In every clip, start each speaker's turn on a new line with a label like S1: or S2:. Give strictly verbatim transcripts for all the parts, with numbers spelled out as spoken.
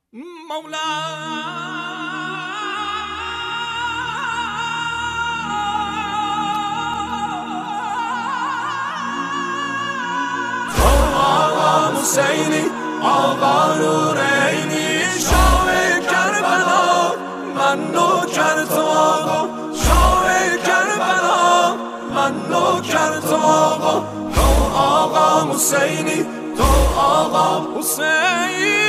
S1: مولا حسینی آقا نورینی شاه کربلا من نوکر تو آقا شاه کربلا من نوکر تو آقا تو آقا حسینی تو آقا حسینی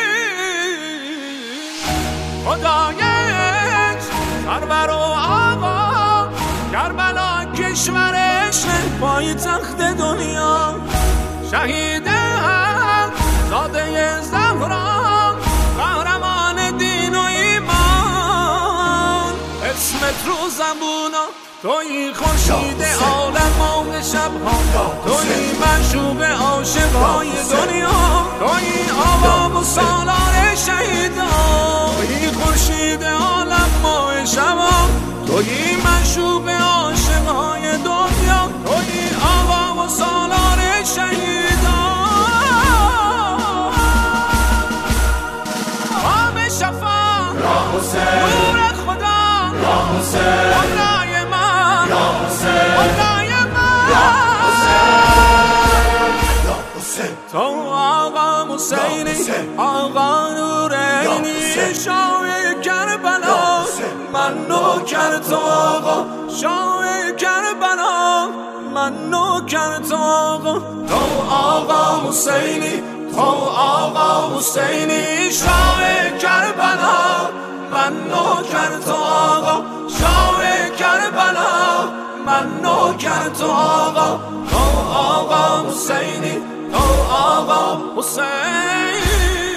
S1: خدایش سرور و آقا کربلا کشورش پای تخت دنیا شهید هم زاده زهرا قهرمان دین و ایمان اسمت رو زبونا توی خورشید عالم ماه شبها توی معشوق عاشقهای دنیا توی آقا و سالار شهیدان توی خورشید عالم ماه شبها توی معشوق عاشقهای دنیا توی آقا و سالار شهیدان آب شفا نور خدا خدای من خدای من تو آقا حسینی آقا نورینی شاه کربلا من نوکر تو آقا شاه کربلا من نوکر تو آقا تو آقا حسینی تو آقا حسینی شاه کربلا من نوکر تو آقا شاه کربلا من نوکر تو آقا تو آقا حسینی تو آقا حسینی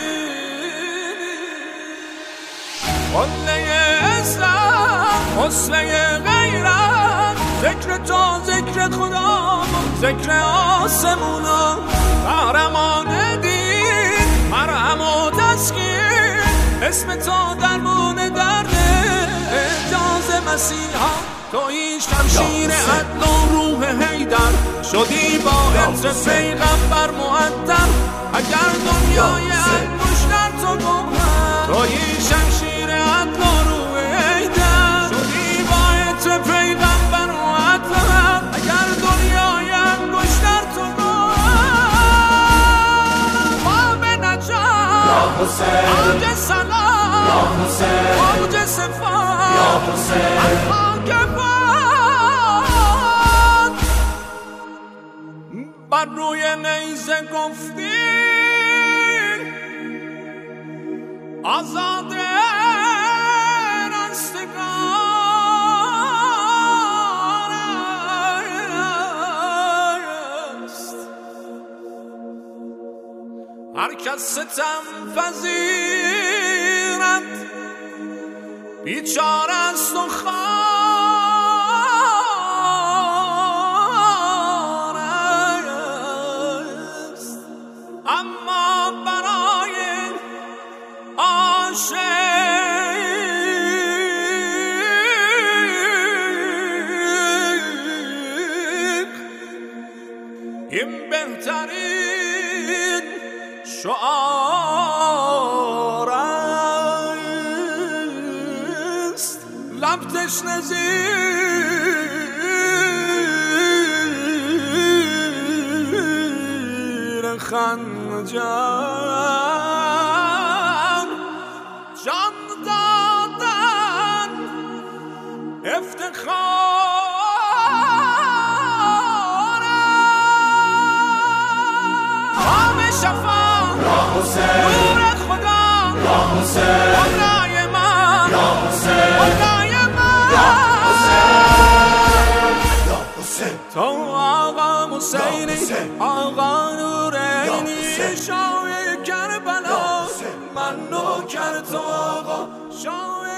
S1: قله اسلام حسنه غیرت ذکر تو ذکر خدا ذکر آسمونا قهرمان دین مرهم و تسکین اسم تو درمون درد اجاز مسیحا توی شمشیر عدل و روح حیدر شدی با عطر پیغمبر معطر اگر دنیای انگشتر تو گوهر توی شمشیر عدل و روح حیدر شدی با عطر پیغمبر معطر اگر دنیای انگشتر تو گوهر باب نجات آج سلام آج صفات الخاک بر روی نیزه گفتی آزاد رستگار است هر کس ستم پذیرد بیچاره است و این بهترین شعار است لب تشنه زیر خنجر جان دادن افتخار آب شفا نور خدا خدای من خدای من تو آقا حسینی آقا نورینی شاه کربلا من نوکر تو آقا شاه